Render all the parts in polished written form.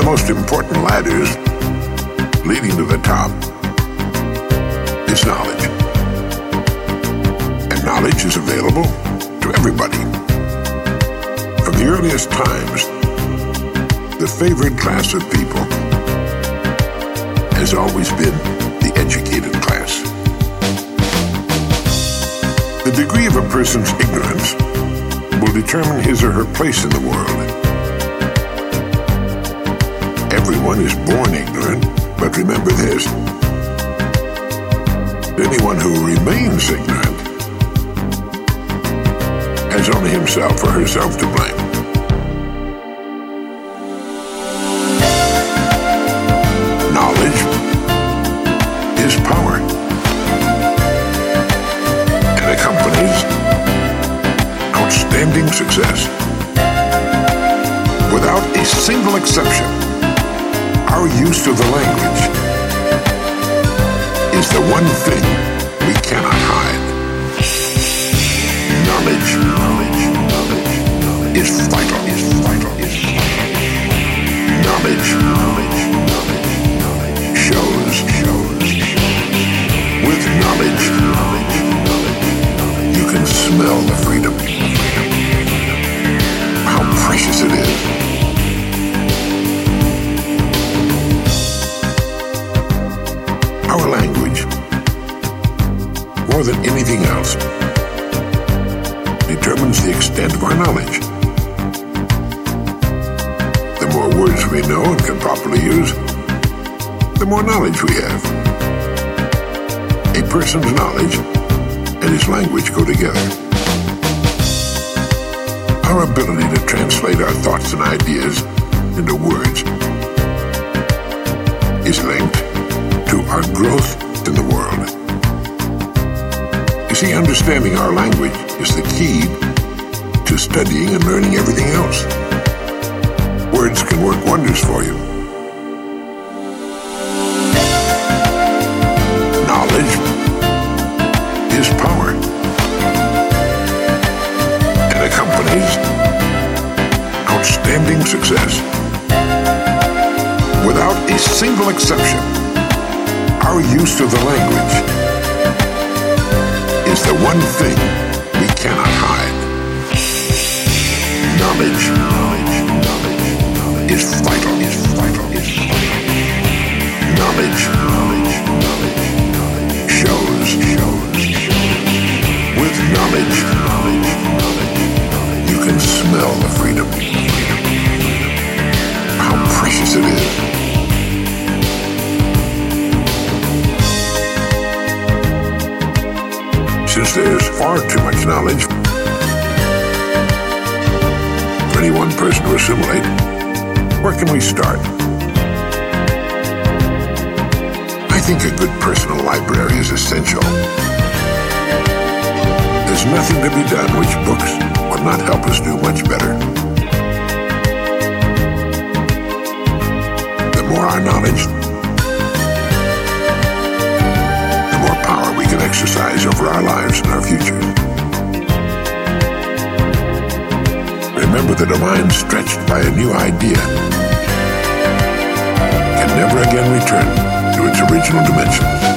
most important ladders leading to the top is knowledge. And knowledge is available to everybody. From the earliest times, the favored class of people has always been the educated class. The degree of a person's ignorance will determine his or her place in the world. Everyone is born ignorant, but remember this: anyone who remains ignorant has only himself or herself to blame. Knowledge is power, and accompanies outstanding success. Without a single exception, our use of the language is the one thing we cannot hide. Knowledge is vital. Knowledge shows. With knowledge, you can smell the freedom. How precious it is. Our language, more than anything else, determines the extent of our knowledge. The more words we know and can properly use, the more knowledge we have. A person's knowledge and his language go together. Our ability to translate our thoughts and ideas into words is linked to our growth in the world. You see, understanding our language is the key to studying and learning everything else. Words can work wonders for you. Knowledge is power, and accompanies outstanding success. Without a single exception, our use of the language is the one thing we cannot hide. Knowledge is vital. Knowledge shows. With knowledge, you can smell the freedom. How precious it is. Since there's far too much knowledge for any one person to assimilate, where can we start? I think a good personal library is essential. There's nothing to be done which books would not help us do much better. The more our knowledge, the more power we can exercise over our lives and our future. Remember that a mind stretched by a new idea can never again return to its original dimensions.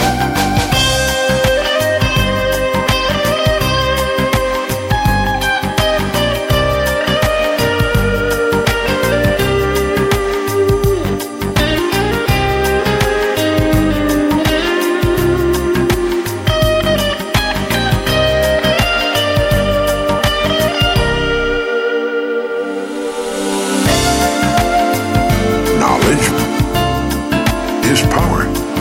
Is power,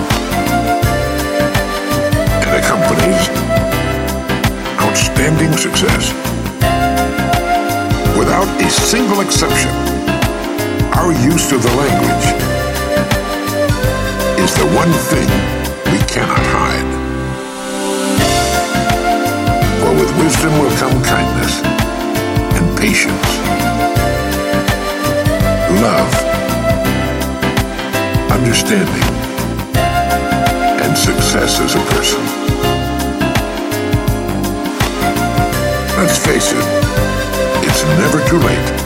and accompanies outstanding success. Without a single exception, our use of the language is the one thing we cannot hide. For with wisdom will come kindness and patience, love, understanding, and success as a person. Let's face it, it's never too late